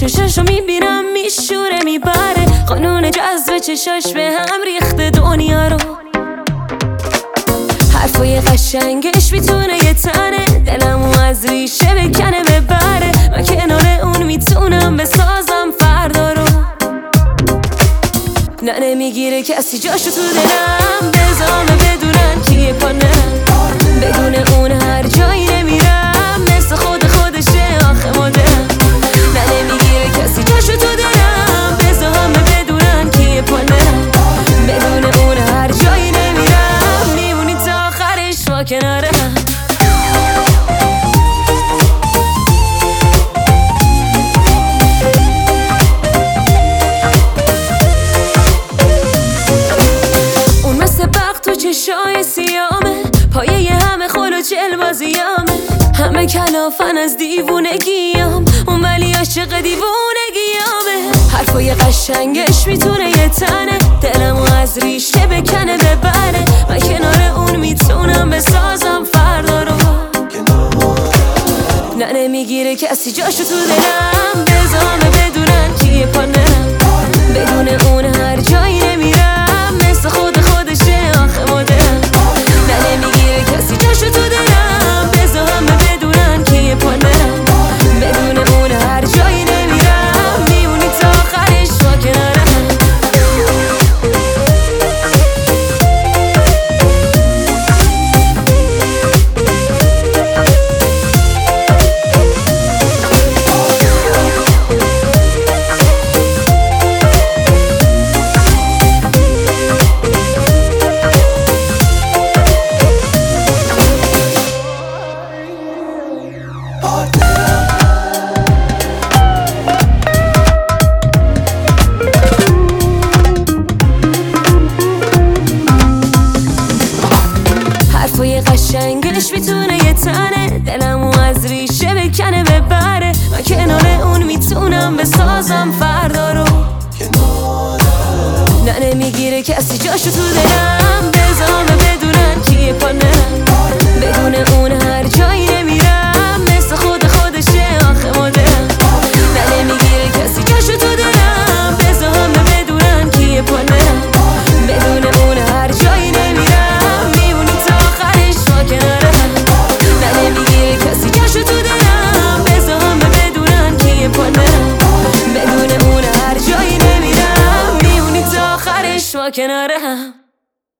چشاشو میبینم میشوره میبره، قانون جذب چشاش به هم ریخته دنیا رو. حرفای قشنگش میتونه یه تنه دلمو از ریشه بکنه ببره. من کنار اون میتونم بسازم فردا رو. نه نمیگیره کسی جاشو تو دلم، بزامه بدونن کیه پانم. بدون اون هر جایی نمیرم، مثل خودشه آخه مادرم. نه نمیگیره کسی جاشو تو دلم، بزامه بدونن کیه پانم. بدون اون هر جایی نمیرم، میمونی تا آخرش با کنارم. چشای سیامه، پایه همه خل و چل بازیامه. همه کلافن از دیوونگیام، اون ولی عاشق دیوونگیامه. حرفای قشنگش میتونه یه تنه دلمو از ریشه بکنه ببره. من کنار اون میتونم بسازم فردا رو. نه نمیگیره کسی جاشو تو دلم، بزامه بدونن کیه پانم. بدون اون هر جایی نمیرم، مثل خودشه آخه مادرم. نه نمیگیره کسی جاشو تو دلم، بزامه بدونن کیه پانم. بدون اون هر جایی نمیرم، میمونی تا آخرش با کنارم. حرفای قشنگش میتونه یه تنه دلمو از ریشه بکنه ببره. من کنار اون میتونم بسازم فردا رو. نه نمیگیره کسی جاشو تو دلم، بزامه بدونن کیه پانم. بدون اون هر جایی نمیرم، مثل خودشه آخه مادرم. نه نمیگیره کسی جاشو تو دلم، بزامه بدونن کیه پانم. بدون اون هر جایی نمیرم، میمونی تا آخرش با کنارم. نه نمیگیره کسی جاشو تو دلم، بزامه بدونن کیه پانم. بدون اون هر جایی نمیرم، میمونی تا آخرش با کنارم.